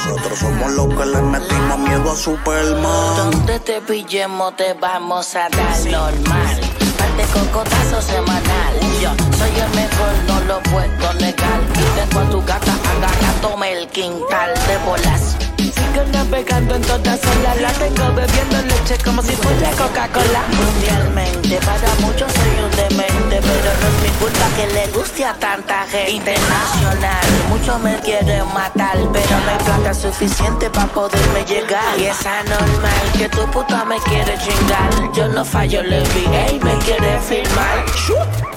Nosotros somos los que le metimos miedo a Superman. Donde te pillemos te vamos a dar normal. Par de cocotazos semanal. Yo soy el mejor, no lo puedo negar. Dejo a tu gata agarrándome el quintal de bolas. Sigo navegando en todas olas. La tengo bebiendo leche como si fuera Coca-Cola. Mundialmente, para muchos soy un demente, pero no es mi culpa que le guste a tanta gente. Internacional, muchos me quieren matar, pero no hay plata suficiente para poderme llegar. Y es anormal que tu puta me quiere chingar. Yo no fallo, le vi, ey, me quiere firmar.